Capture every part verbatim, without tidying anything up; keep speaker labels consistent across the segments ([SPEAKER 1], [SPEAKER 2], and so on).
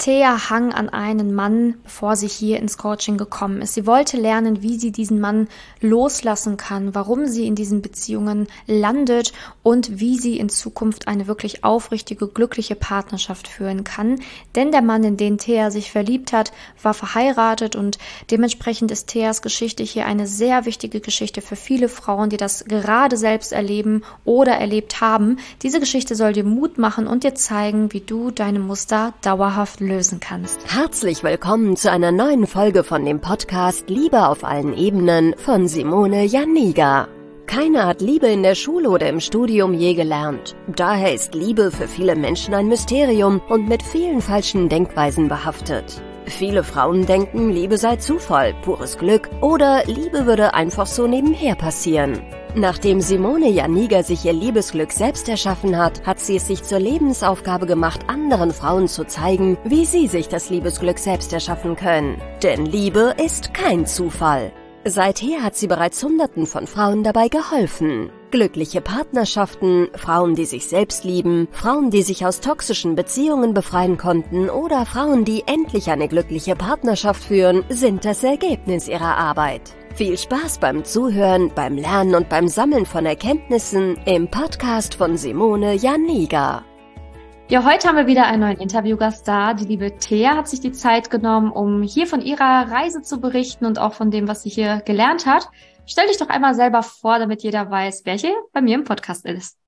[SPEAKER 1] Thea hang an einen Mann, bevor sie hier ins Coaching gekommen ist. Sie wollte lernen, wie sie diesen Mann loslassen kann, warum sie in diesen Beziehungen landet und wie sie in Zukunft eine wirklich aufrichtige, glückliche Partnerschaft führen kann. Denn der Mann, in den Thea sich verliebt hat, war verheiratet und dementsprechend ist Theas Geschichte hier eine sehr wichtige Geschichte für viele Frauen, die das gerade selbst erleben oder erlebt haben. Diese Geschichte soll dir Mut machen und dir zeigen, wie du deine Muster dauerhaft lösen kannst.
[SPEAKER 2] Herzlich willkommen zu einer neuen Folge von dem Podcast Liebe auf allen Ebenen von Simone Janiga. Keiner hat Liebe in der Schule oder im Studium je gelernt. Daher ist Liebe für viele Menschen ein Mysterium und mit vielen falschen Denkweisen behaftet. Viele Frauen denken, Liebe sei Zufall, pures Glück oder Liebe würde einfach so nebenher passieren. Nachdem Simone Janiga sich ihr Liebesglück selbst erschaffen hat, hat sie es sich zur Lebensaufgabe gemacht, anderen Frauen zu zeigen, wie sie sich das Liebesglück selbst erschaffen können. Denn Liebe ist kein Zufall. Seither hat sie bereits Hunderten von Frauen dabei geholfen. Glückliche Partnerschaften, Frauen, die sich selbst lieben, Frauen, die sich aus toxischen Beziehungen befreien konnten oder Frauen, die endlich eine glückliche Partnerschaft führen, sind das Ergebnis ihrer Arbeit. Viel Spaß beim Zuhören, beim Lernen und beim Sammeln von Erkenntnissen im Podcast von Simone Janiga.
[SPEAKER 1] Ja, heute haben wir wieder einen neuen Interviewgast da. Die liebe Thea hat sich die Zeit genommen, um hier von ihrer Reise zu berichten und auch von dem, was sie hier gelernt hat. Stell dich doch einmal selber vor, damit jeder weiß, wer hier bei mir im Podcast ist.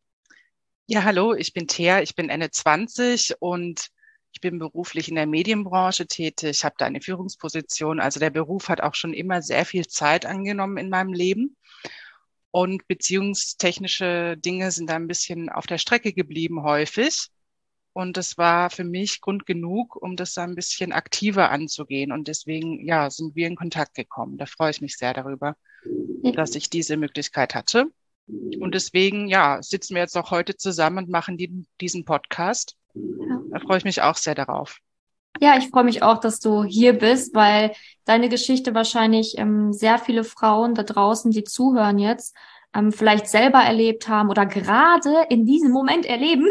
[SPEAKER 3] Ja, hallo, ich bin Thea, ich bin Ende zwanzig und ich bin beruflich in der Medienbranche tätig. Ich habe da eine Führungsposition. Also der Beruf hat auch schon immer sehr viel Zeit angenommen in meinem Leben. Und beziehungstechnische Dinge sind da ein bisschen auf der Strecke geblieben häufig. Und das war für mich Grund genug, um das da ein bisschen aktiver anzugehen. Und deswegen, ja, sind wir in Kontakt gekommen. Da freue ich mich sehr darüber, dass ich diese Möglichkeit hatte. Und deswegen, ja, sitzen wir jetzt auch heute zusammen und machen die, diesen Podcast. Da freue ich mich auch sehr darauf.
[SPEAKER 1] Ja, ich freue mich auch, dass du hier bist, weil deine Geschichte wahrscheinlich ähm, sehr viele Frauen da draußen, die zuhören jetzt, ähm, vielleicht selber erlebt haben oder gerade in diesem Moment erleben.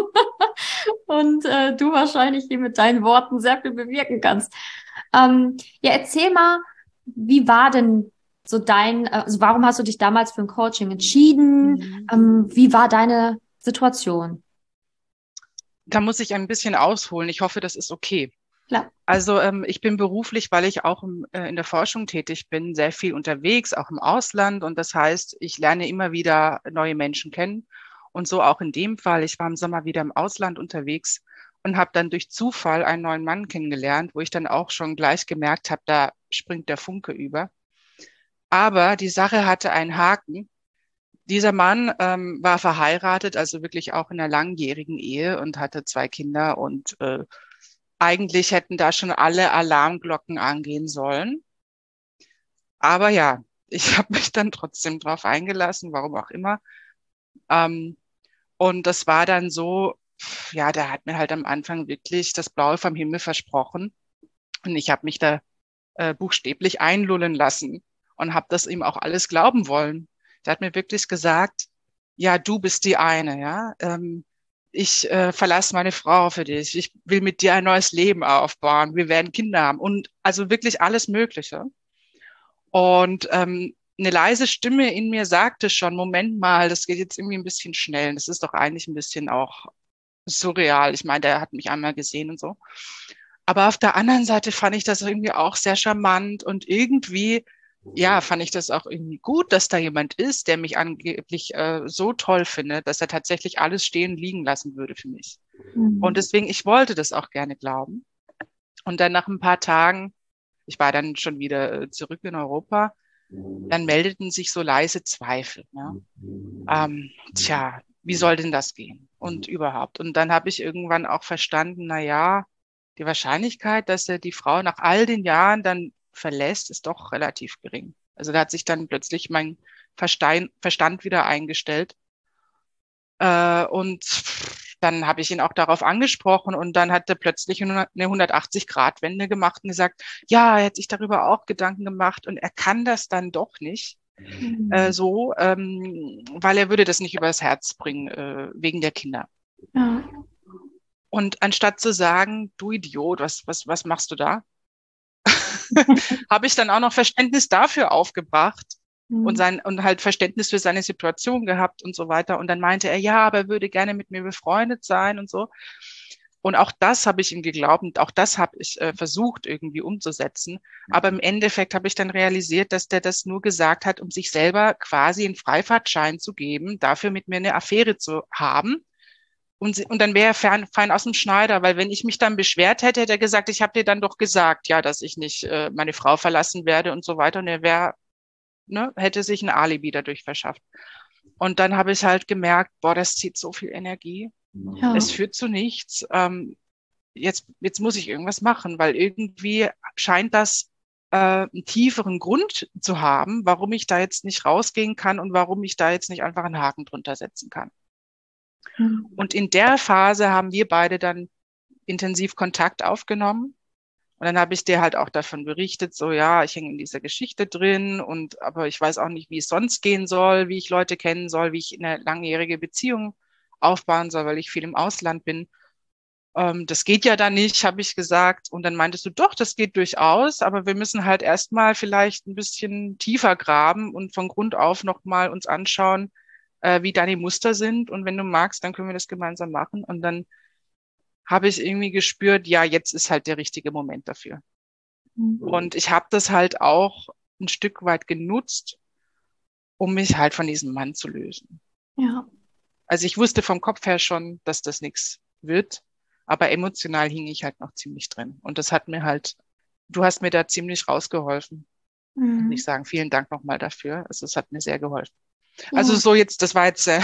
[SPEAKER 1] Und äh, du wahrscheinlich hier mit deinen Worten sehr viel bewirken kannst. Ähm, ja, erzähl mal, wie war denn so dein, also warum hast du dich damals für ein Coaching entschieden?
[SPEAKER 3] Mhm.
[SPEAKER 1] Ähm, wie war deine Situation?
[SPEAKER 3] Da muss ich ein bisschen ausholen. Ich hoffe, das ist okay.
[SPEAKER 1] Klar.
[SPEAKER 3] Also ähm, ich bin beruflich, weil ich auch im, äh, in der Forschung tätig bin, sehr viel unterwegs, auch im Ausland. Und das heißt, ich lerne immer wieder neue Menschen kennen. Und so auch in dem Fall. Ich war im Sommer wieder im Ausland unterwegs und habe dann durch Zufall einen neuen Mann kennengelernt, wo ich dann auch schon gleich gemerkt habe, da springt der Funke über. Aber die Sache hatte einen Haken. Dieser Mann ähm, war verheiratet, also wirklich auch in einer langjährigen Ehe und hatte zwei Kinder und äh, eigentlich hätten da schon alle Alarmglocken angehen sollen. Aber ja, ich habe mich dann trotzdem drauf eingelassen, warum auch immer. Ähm, und das war dann so, ja, der hat mir halt am Anfang wirklich das Blaue vom Himmel versprochen. Und ich habe mich da äh, buchstäblich einlullen lassen und habe das ihm auch alles glauben wollen. Der hat mir wirklich gesagt, ja, du bist die eine, ja. Ähm, ich äh, verlasse meine Frau für dich. Ich will mit dir ein neues Leben aufbauen. Wir werden Kinder haben und also wirklich alles Mögliche. Und ähm, eine leise Stimme in mir sagte schon, Moment mal, das geht jetzt irgendwie ein bisschen schnell. Das ist doch eigentlich ein bisschen auch surreal. Ich meine, der hat mich einmal gesehen und so. Aber auf der anderen Seite fand ich das irgendwie auch sehr charmant und irgendwie ja, fand ich das auch irgendwie gut, dass da jemand ist, der mich angeblich äh, so toll findet, dass er tatsächlich alles stehen liegen lassen würde für mich. Mhm. Und deswegen, ich wollte das auch gerne glauben. Und dann nach ein paar Tagen, ich war dann schon wieder äh, zurück in Europa, dann meldeten sich so leise Zweifel. Ne? Ähm, tja, wie soll denn das gehen? Und überhaupt. Und dann habe ich irgendwann auch verstanden, na ja, die Wahrscheinlichkeit, dass er die Frau nach all den Jahren dann verlässt, ist doch relativ gering. Also da hat sich dann plötzlich mein Verstein, Verstand wieder eingestellt. Äh, und dann habe ich ihn auch darauf angesprochen und dann hat er plötzlich eine hundertachtzig-Grad-Wende gemacht und gesagt, ja, er hat sich darüber auch Gedanken gemacht und er kann das dann doch nicht mhm. äh, so, ähm, weil er würde das nicht übers Herz bringen, äh, wegen der Kinder.
[SPEAKER 1] Ja.
[SPEAKER 3] Und anstatt zu sagen, du Idiot, was, was, was machst du da? Habe ich dann auch noch Verständnis dafür aufgebracht mhm. und sein, und halt Verständnis für seine Situation gehabt und so weiter. Und dann meinte er, ja, aber er würde gerne mit mir befreundet sein und so. Und auch das habe ich ihm geglaubt und auch das habe ich äh, versucht irgendwie umzusetzen. Mhm. Aber im Endeffekt habe ich dann realisiert, dass der das nur gesagt hat, um sich selber quasi einen Freifahrtschein zu geben, dafür mit mir eine Affäre zu haben. Und, und dann wäre er fein, fein aus dem Schneider, weil wenn ich mich dann beschwert hätte, hätte er gesagt, ich habe dir dann doch gesagt, ja, dass ich nicht äh, meine Frau verlassen werde und so weiter. Und er wäre, ne, hätte sich ein Alibi dadurch verschafft. Und dann habe ich halt gemerkt, boah, das zieht so viel Energie. Ja. Es führt zu nichts. Ähm, jetzt, jetzt muss ich irgendwas machen, weil irgendwie scheint das äh, einen tieferen Grund zu haben, warum ich da jetzt nicht rausgehen kann und warum ich da jetzt nicht einfach einen Haken drunter setzen kann. Mhm. Und in der Phase haben wir beide dann intensiv Kontakt aufgenommen. Und dann habe ich dir halt auch davon berichtet, so ja, ich hänge in dieser Geschichte drin und aber ich weiß auch nicht, wie es sonst gehen soll, wie ich Leute kennen soll, wie ich eine langjährige Beziehung aufbauen soll, weil ich viel im Ausland bin. Ähm, das geht ja dann nicht, habe ich gesagt. Und dann meintest du, doch, das geht durchaus, aber wir müssen halt erstmal vielleicht ein bisschen tiefer graben und von Grund auf nochmal uns anschauen, äh, wie deine Muster sind. Und wenn du magst, dann können wir das gemeinsam machen. Und dann habe ich irgendwie gespürt, ja, jetzt ist halt der richtige Moment dafür. Mhm. Und ich habe das halt auch ein Stück weit genutzt, um mich halt von diesem Mann zu lösen.
[SPEAKER 1] Ja.
[SPEAKER 3] Also ich wusste vom Kopf her schon, dass das nichts wird, aber emotional hing ich halt noch ziemlich drin. Und das hat mir halt, du hast mir da ziemlich rausgeholfen. Mhm. Und ich sagen, vielen Dank nochmal dafür. Also es hat mir sehr geholfen. Ja. Also so jetzt, das war jetzt sehr,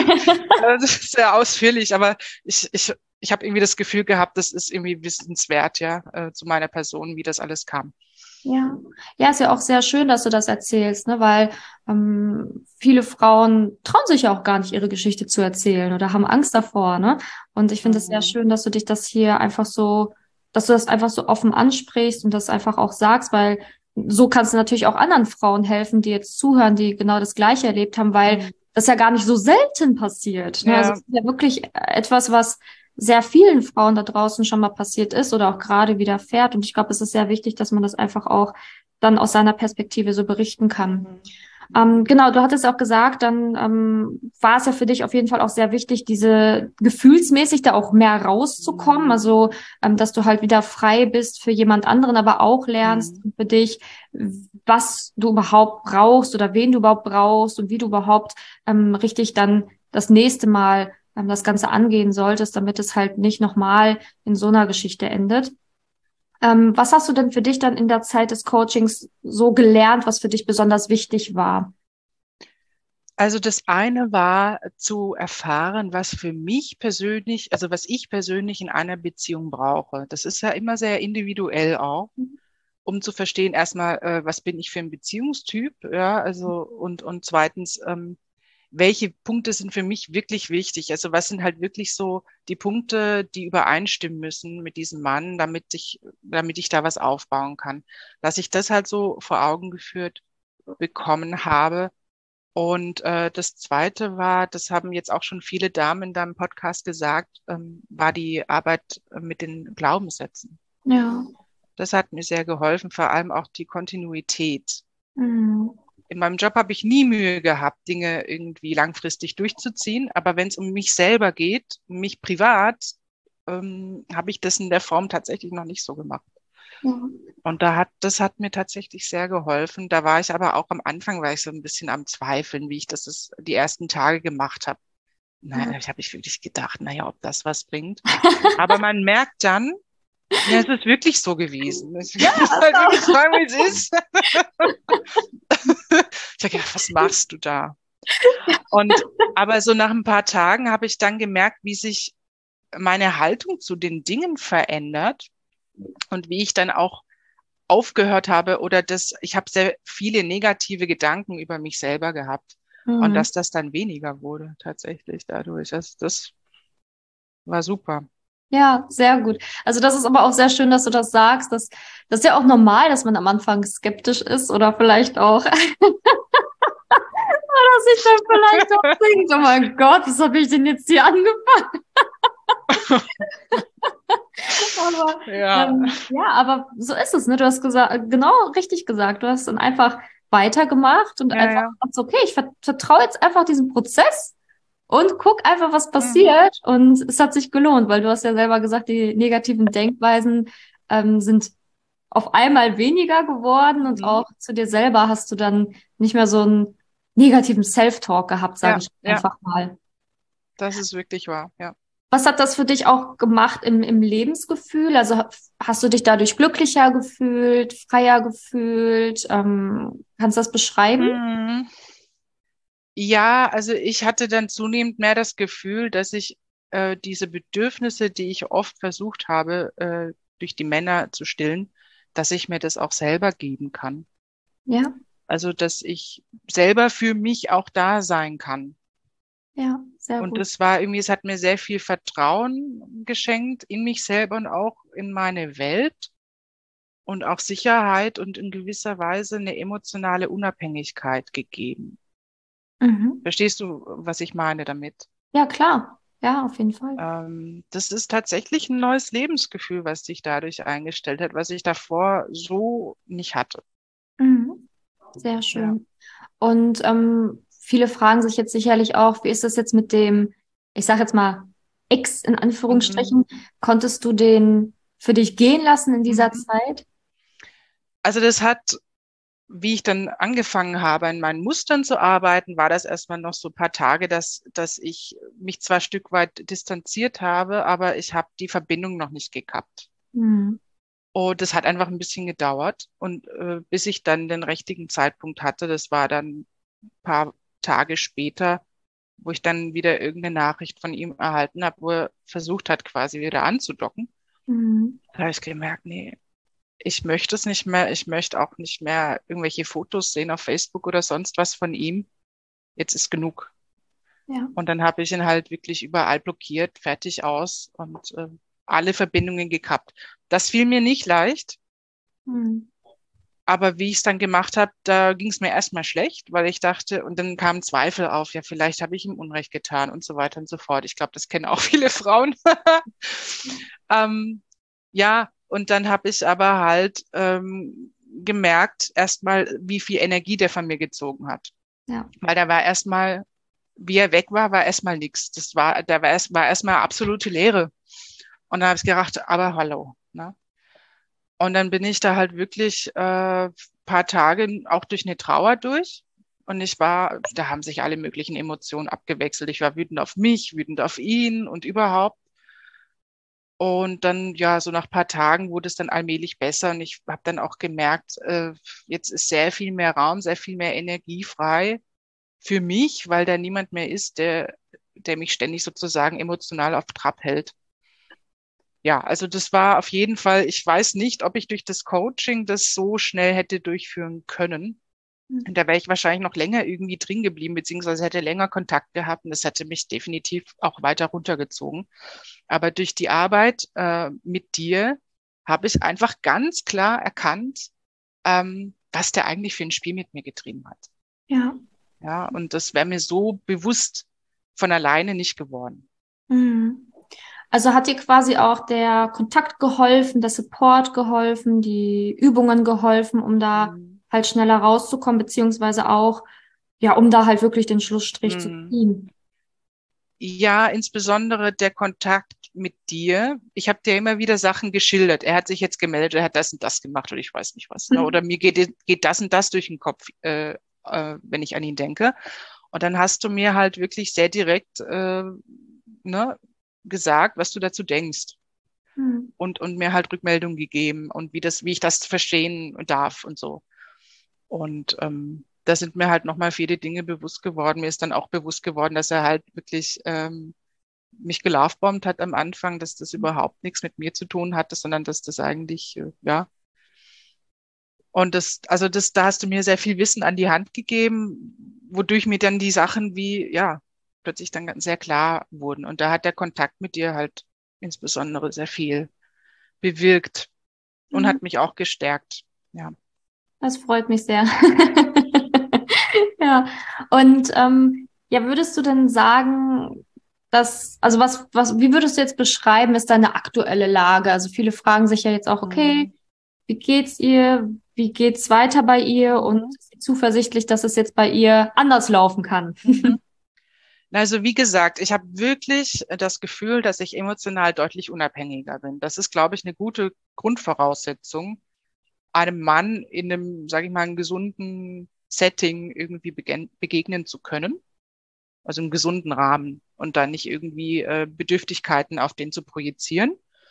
[SPEAKER 3] sehr ausführlich, aber ich, ich, ich habe irgendwie das Gefühl gehabt, das ist irgendwie wissenswert, ja, äh, zu meiner Person, wie das alles kam.
[SPEAKER 1] Ja, ja, ist ja auch sehr schön, dass du das erzählst, ne, weil ähm, viele Frauen trauen sich ja auch gar nicht, ihre Geschichte zu erzählen oder haben Angst davor, ne? Und ich finde es mhm. sehr schön, dass du dich das hier einfach so, dass du das einfach so offen ansprichst und das einfach auch sagst, weil so kannst du natürlich auch anderen Frauen helfen, die jetzt zuhören, die genau das Gleiche erlebt haben, weil mhm. das ja gar nicht so selten passiert. Ne? Ja. Also es ist ja wirklich etwas, was sehr vielen Frauen da draußen schon mal passiert ist oder auch gerade widerfährt. Und ich glaube, es ist sehr wichtig, dass man das einfach auch dann aus seiner Perspektive so berichten kann. Mhm. Ähm, genau, du hattest auch gesagt, dann ähm, war es ja für dich auf jeden Fall auch sehr wichtig, diese gefühlsmäßig da auch mehr rauszukommen. Mhm. Also, ähm, dass du halt wieder frei bist für jemand anderen, aber auch lernst mhm. für dich, was du überhaupt brauchst oder wen du überhaupt brauchst und wie du überhaupt ähm, richtig dann das nächste Mal das Ganze angehen solltest, damit es halt nicht nochmal in so einer Geschichte endet. Ähm, was hast du denn für dich dann in der Zeit des Coachings so gelernt, was für dich besonders wichtig war?
[SPEAKER 3] Also das eine war zu erfahren, was für mich persönlich, also was ich persönlich in einer Beziehung brauche. Das ist ja immer sehr individuell auch, um zu verstehen, erstmal, äh, was bin ich für ein Beziehungstyp, ja, also und und zweitens, ähm, welche Punkte sind für mich wirklich wichtig? Also was sind halt wirklich so die Punkte, die übereinstimmen müssen mit diesem Mann, damit ich, damit ich da was aufbauen kann. Dass ich das halt so vor Augen geführt bekommen habe. Und äh, das Zweite war, das haben jetzt auch schon viele Damen in deinem Podcast gesagt, ähm, war die Arbeit mit den Glaubenssätzen.
[SPEAKER 1] Ja.
[SPEAKER 3] Das hat mir sehr geholfen, vor allem auch die Kontinuität.
[SPEAKER 1] Mhm.
[SPEAKER 3] In meinem Job habe ich nie Mühe gehabt, Dinge irgendwie langfristig durchzuziehen. Aber wenn es um mich selber geht, um mich privat, ähm, habe ich das in der Form tatsächlich noch nicht so gemacht. Ja. Und da hat, das hat mir tatsächlich sehr geholfen. Da war ich aber auch am Anfang, war ich so ein bisschen am Zweifeln, wie ich das, das die ersten Tage gemacht habe. Naja, ja. Ich habe ich wirklich gedacht, naja, ob das was bringt. Aber man merkt dann, ja, es ist wirklich so gewesen. Ich
[SPEAKER 1] ja,
[SPEAKER 3] kann halt wirklich sagen, wie es ist. Ich habe gedacht, was machst du da? Und aber so nach ein paar Tagen habe ich dann gemerkt, wie sich meine Haltung zu den Dingen verändert und wie ich dann auch aufgehört habe oder das, ich habe sehr viele negative Gedanken über mich selber gehabt mhm. und dass das dann weniger wurde tatsächlich dadurch. Das, das war super.
[SPEAKER 1] Ja, sehr gut. Also das ist aber auch sehr schön, dass du das sagst. Das, das ist ja auch normal, dass man am Anfang skeptisch ist oder vielleicht auch, oder sich dann vielleicht auch denkt, oh mein Gott, was habe ich denn jetzt hier angefangen? Aber,
[SPEAKER 3] Ja.
[SPEAKER 1] ähm, ja, aber so ist es, ne? Du hast gesagt, genau richtig gesagt. Du hast dann einfach weitergemacht und
[SPEAKER 3] Ja,
[SPEAKER 1] einfach
[SPEAKER 3] ja.
[SPEAKER 1] gesagt, okay, ich vert- vertraue jetzt einfach diesem Prozess und guck einfach, was
[SPEAKER 3] Mhm.
[SPEAKER 1] passiert. Und es hat sich gelohnt, weil du hast ja selber gesagt, die negativen Denkweisen ähm, sind auf einmal weniger geworden und
[SPEAKER 3] Mhm.
[SPEAKER 1] auch zu dir selber hast du dann nicht mehr so einen negativen Self-Talk gehabt, sage
[SPEAKER 3] Ja,
[SPEAKER 1] ich
[SPEAKER 3] ja,
[SPEAKER 1] einfach mal.
[SPEAKER 3] das ist wirklich wahr, ja.
[SPEAKER 1] Was hat das für dich auch gemacht im, im Lebensgefühl? Also ha- hast du dich dadurch glücklicher gefühlt, freier gefühlt? Ähm, kannst du das beschreiben?
[SPEAKER 3] Mhm. Ja, also ich hatte dann zunehmend mehr das Gefühl, dass ich äh, diese Bedürfnisse, die ich oft versucht habe, äh, durch die Männer zu stillen, dass ich mir das auch selber geben kann.
[SPEAKER 1] Ja,
[SPEAKER 3] Also, dass ich selber für mich auch da sein kann.
[SPEAKER 1] ja, sehr
[SPEAKER 3] Und
[SPEAKER 1] gut.
[SPEAKER 3] das war irgendwie, es hat mir sehr viel Vertrauen geschenkt in mich selber und auch in meine Welt und auch Sicherheit und in gewisser Weise eine emotionale Unabhängigkeit gegeben.
[SPEAKER 1] Mhm.
[SPEAKER 3] Verstehst du, was ich meine damit?
[SPEAKER 1] Ja, klar. Ja, auf jeden Fall.
[SPEAKER 3] Ähm, das ist tatsächlich ein neues Lebensgefühl, was sich dadurch eingestellt hat, was ich davor so nicht hatte.
[SPEAKER 1] Mhm. Sehr
[SPEAKER 3] Ja.
[SPEAKER 1] schön. Und ähm, viele fragen sich jetzt sicherlich auch, wie ist das jetzt mit dem, ich sage jetzt mal, Ex in
[SPEAKER 3] Mhm.
[SPEAKER 1] Anführungsstrichen? Konntest du den für dich gehen lassen in dieser
[SPEAKER 3] Mhm.
[SPEAKER 1] Zeit?
[SPEAKER 3] Also das hat, wie ich dann angefangen habe, in meinen Mustern zu arbeiten, war das erstmal noch so ein paar Tage, dass, dass ich mich zwar ein Stück weit distanziert habe, aber ich habe die Verbindung noch nicht gekappt.
[SPEAKER 1] Mhm.
[SPEAKER 3] Und das hat einfach ein bisschen gedauert. Und äh, bis ich dann den richtigen Zeitpunkt hatte, das war dann ein paar Tage später, wo ich dann wieder irgendeine Nachricht von ihm erhalten habe, wo er versucht hat, quasi wieder anzudocken.
[SPEAKER 1] Mhm.
[SPEAKER 3] Da habe ich gemerkt, nee, ich möchte es nicht mehr. Ich möchte auch nicht mehr irgendwelche Fotos sehen auf Facebook oder sonst was von ihm. Jetzt ist genug.
[SPEAKER 1] Ja.
[SPEAKER 3] Und dann habe ich ihn halt wirklich überall blockiert, fertig aus und äh, alle Verbindungen gekappt. Das fiel mir nicht leicht.
[SPEAKER 1] Mhm.
[SPEAKER 3] Aber wie ich es dann gemacht habe, da ging es mir erstmal schlecht, weil ich dachte, und dann kamen Zweifel auf, ja, vielleicht habe ich ihm Unrecht getan und so weiter und so fort. Ich glaube, das kennen auch viele Frauen. ähm, ja, und dann habe ich aber halt ähm, gemerkt, erstmal, wie viel Energie der von mir gezogen hat.
[SPEAKER 1] Ja.
[SPEAKER 3] Weil da war erstmal, wie er weg war, war erstmal nichts. Das war, da war erst, war erstmal absolute Leere. Und da habe ich gedacht, aber hallo, ne? Und dann bin ich da halt wirklich äh, paar Tage auch durch eine Trauer durch. Und ich war, da haben sich alle möglichen Emotionen abgewechselt. Ich war wütend auf mich, wütend auf ihn und überhaupt. Und dann, ja, so nach paar Tagen wurde es dann allmählich besser. Und ich habe dann auch gemerkt, äh, jetzt ist sehr viel mehr Raum, sehr viel mehr Energie frei für mich, weil da niemand mehr ist, der, der mich ständig sozusagen emotional auf Trab hält. Ja, also das war auf jeden Fall, ich weiß nicht, ob ich durch das Coaching das so schnell hätte durchführen können.
[SPEAKER 1] Mhm.
[SPEAKER 3] Und da wäre ich wahrscheinlich noch länger irgendwie drin geblieben, beziehungsweise hätte länger Kontakt gehabt und das hätte mich definitiv auch weiter runtergezogen. Aber durch die Arbeit äh, mit dir habe ich einfach ganz klar erkannt, ähm, was der eigentlich für ein Spiel mit mir getrieben hat.
[SPEAKER 1] Ja.
[SPEAKER 3] Ja, und das wäre mir so bewusst von alleine nicht geworden.
[SPEAKER 1] Mhm. Also hat dir quasi auch der Kontakt geholfen, der Support geholfen, die Übungen geholfen, um da
[SPEAKER 3] Mhm.
[SPEAKER 1] halt schneller rauszukommen, beziehungsweise auch, ja, um da halt wirklich den Schlussstrich zu
[SPEAKER 3] Mhm.
[SPEAKER 1] ziehen.
[SPEAKER 3] Ja, insbesondere der Kontakt mit dir. Ich habe dir immer wieder Sachen geschildert. Er hat sich jetzt gemeldet, er hat das und das gemacht oder ich weiß nicht was. Ne? Oder mir geht, geht das und das durch den Kopf, äh, äh, wenn ich an ihn denke. Und dann hast du mir halt wirklich sehr direkt äh, ne, gesagt, was du dazu denkst.
[SPEAKER 1] Mhm.
[SPEAKER 3] Und, und mir halt Rückmeldung gegeben und wie das, wie ich das verstehen darf und so. Und ähm, da sind mir halt nochmal viele Dinge bewusst geworden. Mir ist dann auch bewusst geworden, dass er halt wirklich ähm, mich gelovebombt hat am Anfang, dass das überhaupt nichts mit mir zu tun hatte, sondern dass das eigentlich, äh, ja. Und das, also das, da hast du mir sehr viel Wissen an die Hand gegeben, wodurch mir dann die Sachen wie, ja, plötzlich dann ganz sehr klar wurden. Und da hat der Kontakt mit dir halt insbesondere sehr viel bewirkt und
[SPEAKER 1] Mhm.
[SPEAKER 3] hat mich auch gestärkt. Ja.
[SPEAKER 1] Das freut mich sehr. Ja. Und ähm, ja, würdest du denn sagen, das, also was, was, wie würdest du jetzt beschreiben, ist deine aktuelle Lage? Also viele fragen sich ja jetzt auch, okay,
[SPEAKER 3] Mhm.
[SPEAKER 1] wie geht's ihr? Wie geht's weiter bei ihr? Und
[SPEAKER 3] Mhm.
[SPEAKER 1] ist sie zuversichtlich, dass es jetzt bei ihr anders laufen kann?
[SPEAKER 3] Mhm. Also wie gesagt, ich habe wirklich das Gefühl, dass ich emotional deutlich unabhängiger bin. Das ist, glaube ich, eine gute Grundvoraussetzung, einem Mann in einem, sage ich mal, einem gesunden Setting irgendwie begen- begegnen zu können. Also im gesunden Rahmen und dann nicht irgendwie äh, Bedürftigkeiten auf den zu projizieren.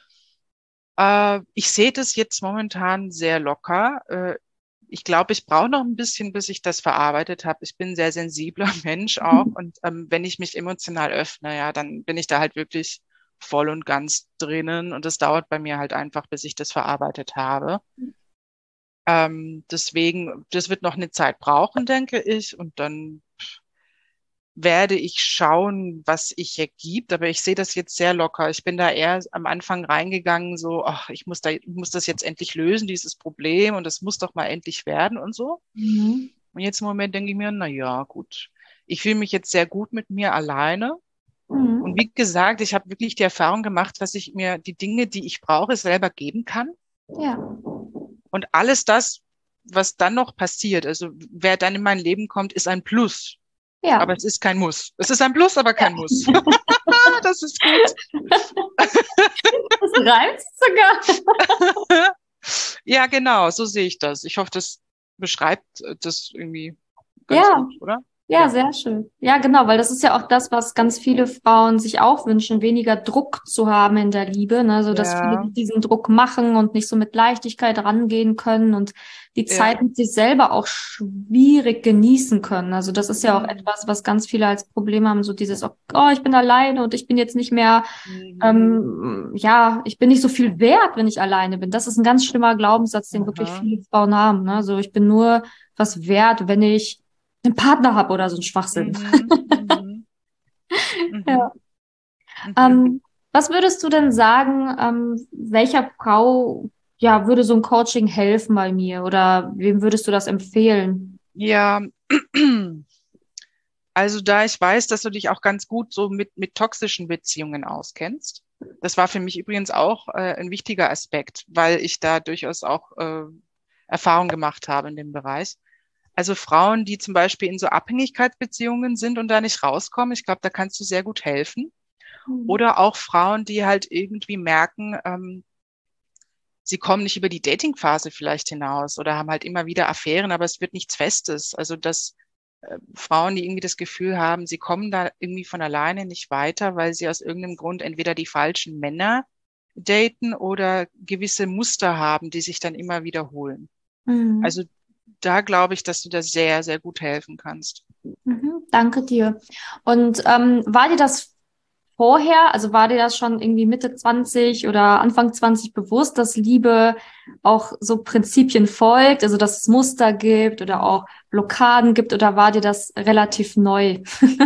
[SPEAKER 3] Äh, ich sehe das jetzt momentan sehr locker. Äh, ich glaube, ich brauche noch ein bisschen, bis ich das verarbeitet habe. Ich bin ein sehr sensibler Mensch auch. Und ähm, wenn ich mich emotional öffne, ja, dann bin ich da halt wirklich voll und ganz drinnen. Und das dauert bei mir halt einfach, bis ich das verarbeitet habe. Ähm, deswegen, das wird noch eine Zeit brauchen, denke ich. Und dann werde ich schauen, was sich ergibt. Aber ich sehe das jetzt sehr locker. Ich bin da eher am Anfang reingegangen, so, ach, ich muss da, ich muss das jetzt endlich lösen, dieses Problem, und das muss doch mal endlich werden und so.
[SPEAKER 1] Mhm.
[SPEAKER 3] Und jetzt im Moment denke ich mir, na ja, gut. Ich fühle mich jetzt sehr gut mit mir alleine. Und
[SPEAKER 1] Mhm.
[SPEAKER 3] wie gesagt, ich habe wirklich die Erfahrung gemacht, dass ich mir die Dinge, die ich brauche, selber geben kann.
[SPEAKER 1] Ja.
[SPEAKER 3] Und alles das, was dann noch passiert, also wer dann in mein Leben kommt, ist ein Plus.
[SPEAKER 1] Ja.
[SPEAKER 3] Aber es ist kein Muss. Es ist ein Plus, aber kein Muss. Das ist gut.
[SPEAKER 1] Das reimt sich sogar.
[SPEAKER 3] Ja, genau, so sehe ich das. Ich hoffe, das beschreibt äh, das irgendwie ganz
[SPEAKER 1] Ja.
[SPEAKER 3] gut, oder?
[SPEAKER 1] Ja,
[SPEAKER 3] Ja,
[SPEAKER 1] sehr schön. Ja, genau, weil das ist ja auch das, was ganz viele Frauen sich auch wünschen, weniger Druck zu haben in der Liebe, ne? So dass viele
[SPEAKER 3] ja,
[SPEAKER 1] sich diesen Druck machen und nicht so mit Leichtigkeit rangehen können und die
[SPEAKER 3] ja.
[SPEAKER 1] Zeit mit sich selber auch schwierig genießen können. Also das ist ja auch
[SPEAKER 3] Mhm.
[SPEAKER 1] etwas, was ganz viele als Problem haben, so dieses, oh, ich bin alleine und ich bin jetzt nicht mehr,
[SPEAKER 3] Mhm.
[SPEAKER 1] ähm, ja, ich bin nicht so viel wert, wenn ich alleine bin. Das ist ein ganz schlimmer Glaubenssatz, den wirklich
[SPEAKER 3] Aha.
[SPEAKER 1] viele Frauen haben, ne? So, ich bin nur was wert, wenn ich einen Partner habe oder so ein Schwachsinn.
[SPEAKER 3] Mhm. Mhm. Mhm.
[SPEAKER 1] Ja.
[SPEAKER 3] Mhm.
[SPEAKER 1] Ähm, was würdest du denn sagen, ähm, welcher Frau, ja, würde so ein Coaching helfen bei mir oder wem würdest du das empfehlen?
[SPEAKER 3] Ja, also da ich weiß, dass du dich auch ganz gut so mit, mit toxischen Beziehungen auskennst. Das war für mich übrigens auch äh, ein wichtiger Aspekt, weil ich da durchaus auch äh, Erfahrung gemacht habe in dem Bereich. Also Frauen, die zum Beispiel in so Abhängigkeitsbeziehungen sind und da nicht rauskommen, ich glaube, da kannst du sehr gut helfen.
[SPEAKER 1] Mhm.
[SPEAKER 3] Oder auch Frauen, die halt irgendwie merken, ähm, sie kommen nicht über die Datingphase vielleicht hinaus oder haben halt immer wieder Affären, aber es wird nichts Festes. Also dass äh, Frauen, die irgendwie das Gefühl haben, sie kommen da irgendwie von alleine nicht weiter, weil sie aus irgendeinem Grund entweder die falschen Männer daten oder gewisse Muster haben, die sich dann immer wiederholen.
[SPEAKER 1] Mhm.
[SPEAKER 3] Also da glaube ich, dass du da sehr, sehr gut helfen kannst.
[SPEAKER 1] Mhm. Danke dir. Und ähm, war dir das vorher, also war dir das schon irgendwie Mitte zwanzig oder Anfang zwanzig bewusst, dass Liebe auch so Prinzipien folgt, also dass es Muster gibt oder
[SPEAKER 3] Mhm.
[SPEAKER 1] auch Blockaden gibt oder war dir das relativ neu?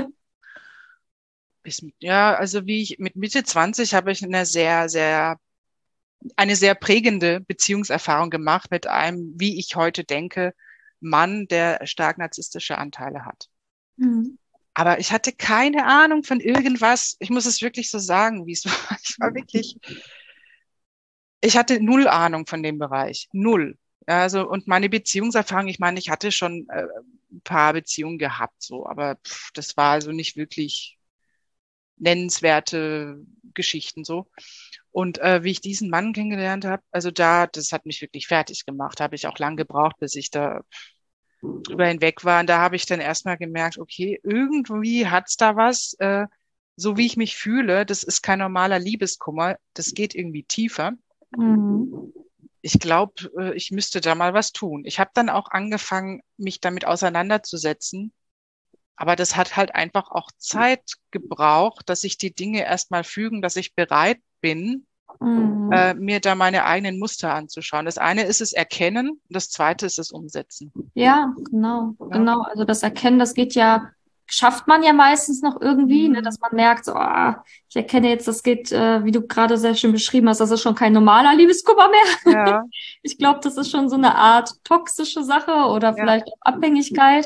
[SPEAKER 3] Bis, ja, also wie ich mit Mitte zwanzig habe ich eine sehr, sehr, eine sehr prägende Beziehungserfahrung gemacht mit einem, wie ich heute denke, Mann, der stark narzisstische Anteile hat.
[SPEAKER 1] Mhm.
[SPEAKER 3] Aber ich hatte keine Ahnung von irgendwas. Ich muss es wirklich so sagen, wie es war. Ich war wirklich, ich hatte null Ahnung von dem Bereich. Null. Ja, also, und meine Beziehungserfahrung, ich meine, ich hatte schon äh, ein paar Beziehungen gehabt, so, aber pff, das war also nicht wirklich nennenswerte Geschichten so. Und äh, wie ich diesen Mann kennengelernt habe, also da, das hat mich wirklich fertig gemacht. Da habe ich auch lange gebraucht, bis ich da drüber hinweg war. Und da habe ich dann erstmal gemerkt, okay, irgendwie hat's da was, äh, so wie ich mich fühle, das ist kein normaler Liebeskummer, das geht irgendwie tiefer.
[SPEAKER 1] Mhm.
[SPEAKER 3] Ich glaube, äh, ich müsste da mal was tun. Ich habe dann auch angefangen, mich damit auseinanderzusetzen. Aber das hat halt einfach auch Zeit gebraucht, dass sich die Dinge erstmal fügen, dass ich bereit bin,
[SPEAKER 1] Mhm.
[SPEAKER 3] äh, mir da meine eigenen Muster anzuschauen. Das eine ist es erkennen, das zweite ist es umsetzen.
[SPEAKER 1] Ja, genau,
[SPEAKER 3] Ja.
[SPEAKER 1] genau. Also das Erkennen, das geht ja, schafft man ja meistens noch irgendwie, ne,
[SPEAKER 3] Mhm.
[SPEAKER 1] dass man merkt, so, ah, ich erkenne jetzt, das geht, äh, wie du gerade sehr schön beschrieben hast, das ist schon kein normaler Liebeskummer mehr.
[SPEAKER 3] Ja,
[SPEAKER 1] Ich glaube, das ist schon so eine Art toxische Sache oder
[SPEAKER 3] ja,
[SPEAKER 1] vielleicht auch Abhängigkeit.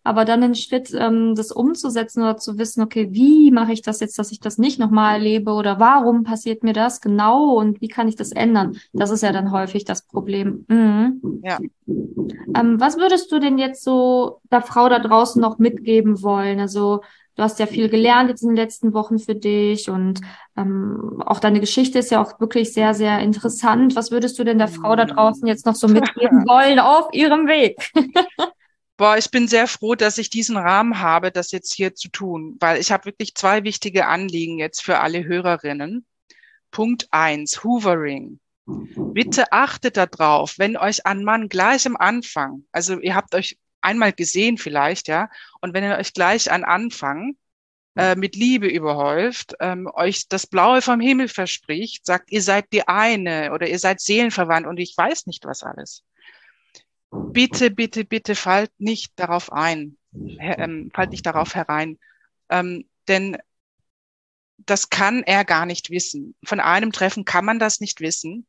[SPEAKER 1] aber dann den Schritt, ähm, das umzusetzen oder zu wissen, okay, wie mache ich das jetzt, dass ich das nicht nochmal erlebe oder warum passiert mir das genau und wie kann ich das ändern? Das ist ja dann häufig das Problem. Mhm.
[SPEAKER 3] Ja.
[SPEAKER 1] Ähm, was würdest du denn jetzt so der Frau da draußen noch mitgeben wollen? Also du hast ja viel gelernt jetzt in den letzten Wochen für dich und ähm, auch deine Geschichte ist ja auch wirklich sehr, sehr interessant. Was würdest du denn der Frau da draußen jetzt noch so mitgeben wollen auf ihrem Weg?
[SPEAKER 3] Boah, ich bin sehr froh, dass ich diesen Rahmen habe, das jetzt hier zu tun, weil ich habe wirklich zwei wichtige Anliegen jetzt für alle Hörerinnen. Punkt eins, Hoovering. Bitte achtet darauf, wenn euch ein Mann gleich am Anfang, also ihr habt euch einmal gesehen vielleicht, ja, und wenn ihr euch gleich an Anfang äh, mit Liebe überhäuft, ähm, euch das Blaue vom Himmel verspricht, sagt, ihr seid die eine oder ihr seid seelenverwandt und ich weiß nicht was alles. Bitte, bitte, bitte fallt nicht darauf ein, her, ähm, fallt nicht darauf herein, ähm, denn das kann er gar nicht wissen. Von einem Treffen kann man das nicht wissen.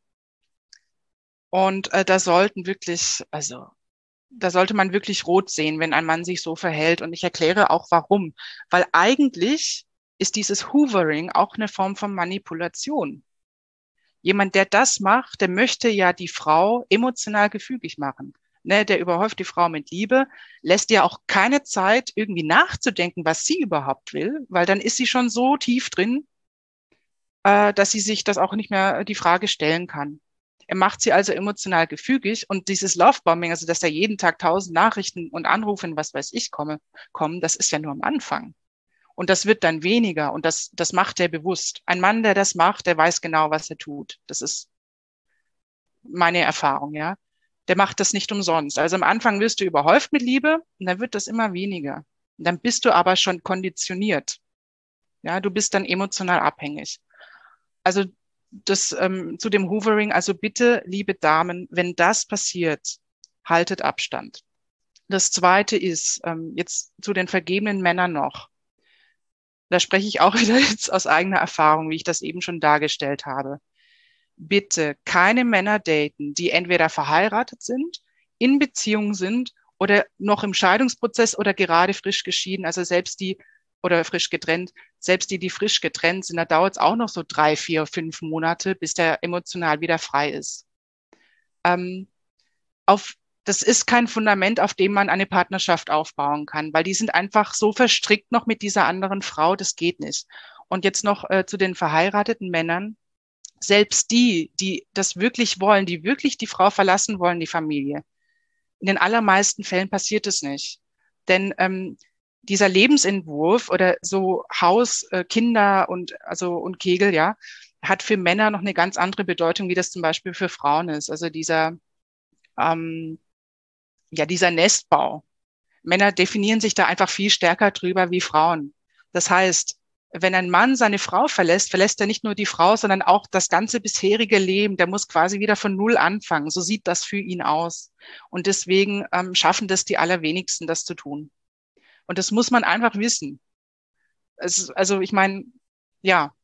[SPEAKER 3] Und äh, da sollten wirklich, also da sollte man wirklich rot sehen, wenn ein Mann sich so verhält. Und ich erkläre auch warum. Weil eigentlich ist dieses Hoovering auch eine Form von Manipulation. Jemand, der das macht, der möchte ja die Frau emotional gefügig machen. Ne, der überhäuft die Frau mit Liebe, lässt ihr auch keine Zeit, irgendwie nachzudenken, was sie überhaupt will, weil dann ist sie schon so tief drin, äh, dass sie sich das auch nicht mehr die Frage stellen kann. Er macht sie also emotional gefügig und dieses Lovebombing, also dass da jeden Tag tausend Nachrichten und Anrufe, was weiß ich, komme, kommen, das ist ja nur am Anfang. Und das wird dann weniger und das, das macht er bewusst. Ein Mann, der das macht, der weiß genau, was er tut. Das ist meine Erfahrung, ja. Der macht das nicht umsonst. Also am Anfang wirst du überhäuft mit Liebe und dann wird das immer weniger. Und dann bist du aber schon konditioniert. Ja, du bist dann emotional abhängig. Also das ähm, zu dem Hoovering, also bitte, liebe Damen, wenn das passiert, haltet Abstand. Das Zweite ist, ähm, jetzt zu den vergebenen Männern noch. Da spreche ich auch wieder jetzt aus eigener Erfahrung, wie ich das eben schon dargestellt habe. Bitte keine Männer daten, die entweder verheiratet sind, in Beziehung sind oder noch im Scheidungsprozess oder gerade frisch geschieden, also selbst die, oder frisch getrennt, selbst die, die frisch getrennt sind, da dauert es auch noch so drei, vier, fünf Monate, bis der emotional wieder frei ist. Ähm, auf, das ist kein Fundament, auf dem man eine Partnerschaft aufbauen kann, weil die sind einfach so verstrickt noch mit dieser anderen Frau, das geht nicht. Und jetzt noch äh, zu den verheirateten Männern. Selbst die, die das wirklich wollen, die wirklich die Frau verlassen wollen, die Familie. In den allermeisten Fällen passiert es nicht. Denn ähm, dieser Lebensentwurf oder so Haus, äh, Kinder und also und Kegel, ja, hat für Männer noch eine ganz andere Bedeutung, wie das zum Beispiel für Frauen ist. Also dieser ähm, ja dieser Nestbau. Männer definieren sich da einfach viel stärker drüber wie Frauen. Das heißt, wenn ein Mann seine Frau verlässt, verlässt er nicht nur die Frau, sondern auch das ganze bisherige Leben. Der muss quasi wieder von Null anfangen. So sieht das für ihn aus. Und deswegen ähm, schaffen das die allerwenigsten, das zu tun. Und das muss man einfach wissen. Es, also ich meine, ja,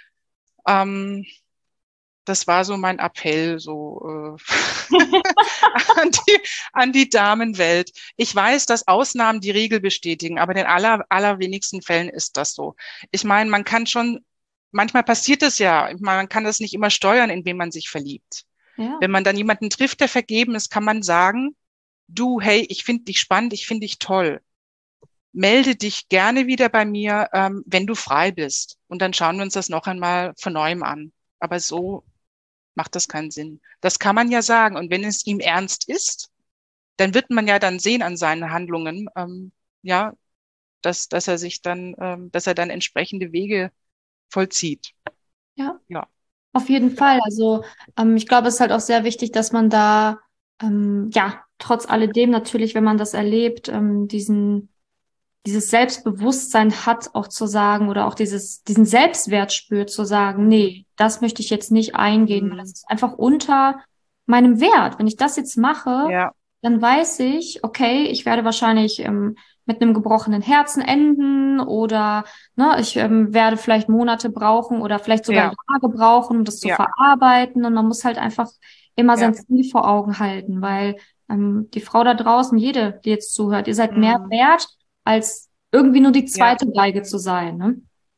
[SPEAKER 3] ähm, das war so mein Appell so äh, an, die, an die Damenwelt. Ich weiß, dass Ausnahmen die Regel bestätigen, aber in den aller, allerwenigsten Fällen ist das so. Ich meine, man kann schon, manchmal passiert es ja, ich meine, man kann das nicht immer steuern, in wen man sich verliebt. Ja. Wenn man dann jemanden trifft, der vergeben ist, kann man sagen, du, hey, ich finde dich spannend, ich finde dich toll. Melde dich gerne wieder bei mir, ähm, wenn du frei bist. Und dann schauen wir uns das noch einmal von neuem an. Aber so macht das keinen Sinn. Das kann man ja sagen. Und wenn es ihm ernst ist, dann wird man ja dann sehen an seinen Handlungen, ähm, ja, dass, dass er sich dann, ähm, dass er dann entsprechende Wege vollzieht.
[SPEAKER 1] Ja, ja. Auf jeden Fall. Also ähm, ich glaube, es ist halt auch sehr wichtig, dass man da, ähm, ja, trotz alledem natürlich, wenn man das erlebt, ähm, diesen dieses Selbstbewusstsein hat, auch zu sagen, oder auch dieses, diesen Selbstwert spürt, zu sagen, nee, das möchte ich jetzt nicht eingehen, mhm. weil das ist einfach unter meinem Wert. Wenn ich das jetzt mache, ja. dann weiß ich, okay, ich werde wahrscheinlich ähm, mit einem gebrochenen Herzen enden oder ne, ich ähm, werde vielleicht Monate brauchen oder vielleicht sogar ja. Jahre brauchen, um das zu ja. verarbeiten. Und man muss halt einfach immer ja. sein Ziel vor Augen halten, weil ähm, die Frau da draußen, jede, die jetzt zuhört, ihr seid mhm. mehr wert, als irgendwie nur die zweite ja. Geige zu sein. Ne?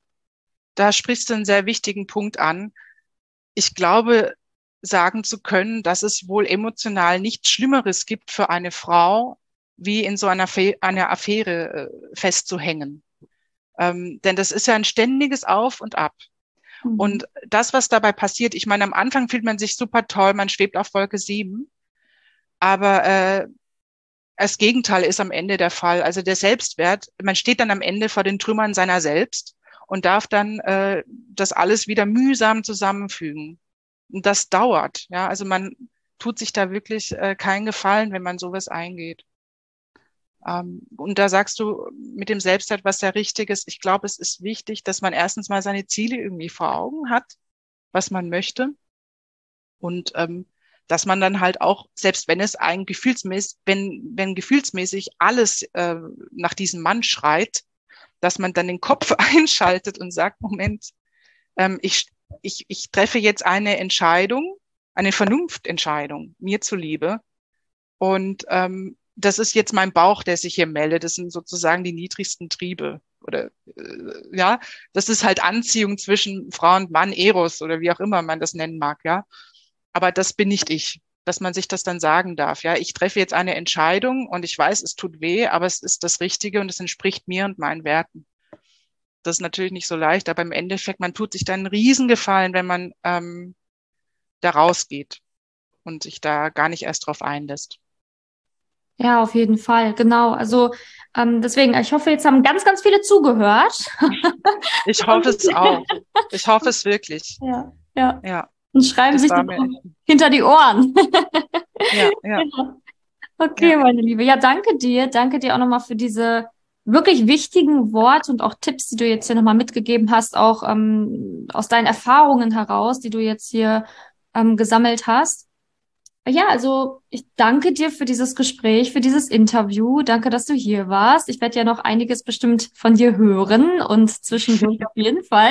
[SPEAKER 3] Da sprichst du einen sehr wichtigen Punkt an. Ich glaube, sagen zu können, dass es wohl emotional nichts Schlimmeres gibt für eine Frau, wie in so einer, Fe- einer Affäre äh, festzuhängen. Ähm, denn das ist ja ein ständiges Auf und Ab. Mhm. Und das, was dabei passiert, ich meine, am Anfang fühlt man sich super toll, man schwebt auf Wolke sieben, aber äh, das Gegenteil ist am Ende der Fall. Also der Selbstwert, man steht dann am Ende vor den Trümmern seiner selbst und darf dann äh, das alles wieder mühsam zusammenfügen. Und das dauert. Ja, also man tut sich da wirklich äh, keinen Gefallen, wenn man sowas eingeht. Ähm, und da sagst du mit dem Selbstwert was sehr Richtiges. Ich glaube, es ist wichtig, dass man erstens mal seine Ziele irgendwie vor Augen hat, was man möchte. Und ähm, dass man dann halt auch, selbst wenn es ein gefühlsmäßig, wenn, wenn gefühlsmäßig alles äh, nach diesem Mann schreit, dass man dann den Kopf einschaltet und sagt, Moment, ähm, ich, ich, ich treffe jetzt eine Entscheidung, eine Vernunftentscheidung, mir zuliebe. Und ähm, das ist jetzt mein Bauch, der sich hier meldet. Das sind sozusagen die niedrigsten Triebe. Oder äh, ja, das ist halt Anziehung zwischen Frau und Mann, Eros oder wie auch immer man das nennen mag, ja. Aber das bin nicht ich, dass man sich das dann sagen darf. Ja, ich treffe jetzt eine Entscheidung und ich weiß, es tut weh, aber es ist das Richtige und es entspricht mir und meinen Werten. Das ist natürlich nicht so leicht, aber im Endeffekt, man tut sich dann einen Riesengefallen, wenn man ähm, da rausgeht und sich da gar nicht erst drauf einlässt.
[SPEAKER 1] Ja, auf jeden Fall, genau. Also ähm, deswegen, ich hoffe, jetzt haben ganz, ganz viele zugehört.
[SPEAKER 3] Ich hoffe es auch. Ich hoffe es wirklich.
[SPEAKER 1] Ja, ja.
[SPEAKER 3] Ja.
[SPEAKER 1] Und schreiben sich das hinter die Ohren.
[SPEAKER 3] Ja, ja.
[SPEAKER 1] Okay,
[SPEAKER 3] ja.
[SPEAKER 1] meine Liebe. Ja, danke dir. Danke dir auch nochmal für diese wirklich wichtigen Worte und auch Tipps, die du jetzt hier nochmal mitgegeben hast, auch ähm, aus deinen Erfahrungen heraus, die du jetzt hier ähm, gesammelt hast. Ja, also ich danke dir für dieses Gespräch, für dieses Interview. Danke, dass du hier warst. Ich werde ja noch einiges bestimmt von dir hören und zwischendurch auf jeden Fall.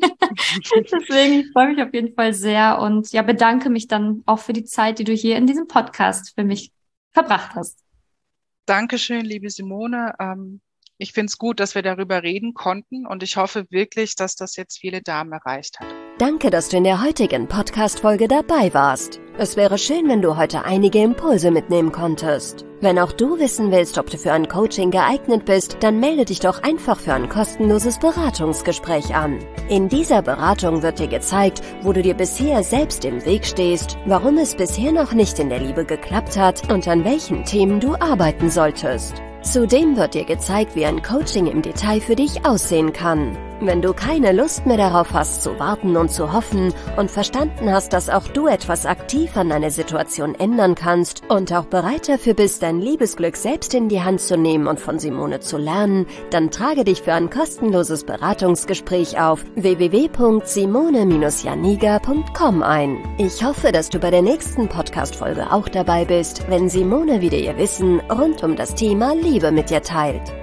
[SPEAKER 1] Deswegen, ich freue mich auf jeden Fall sehr und ja, bedanke mich dann auch für die Zeit, die du hier in diesem Podcast für mich verbracht hast.
[SPEAKER 3] Dankeschön, liebe Simone. Ähm, ich finde es gut, dass wir darüber reden konnten und ich hoffe wirklich, dass das jetzt viele Damen erreicht hat.
[SPEAKER 2] Danke, dass du in der heutigen Podcast-Folge dabei warst. Es wäre schön, wenn du heute einige Impulse mitnehmen konntest. Wenn auch du wissen willst, ob du für ein Coaching geeignet bist, dann melde dich doch einfach für ein kostenloses Beratungsgespräch an. In dieser Beratung wird dir gezeigt, wo du dir bisher selbst im Weg stehst, warum es bisher noch nicht in der Liebe geklappt hat und an welchen Themen du arbeiten solltest. Zudem wird dir gezeigt, wie ein Coaching im Detail für dich aussehen kann. Wenn du keine Lust mehr darauf hast, zu warten und zu hoffen und verstanden hast, dass auch du etwas aktiv an deiner Situation ändern kannst und auch bereit dafür bist, dein Liebesglück selbst in die Hand zu nehmen und von Simone zu lernen, dann trage dich für ein kostenloses Beratungsgespräch auf w w w punkt simone Bindestrich janiga punkt com ein. Ich hoffe, dass du bei der nächsten Podcast-Folge auch dabei bist, wenn Simone wieder ihr Wissen rund um das Thema Liebe mit dir teilt.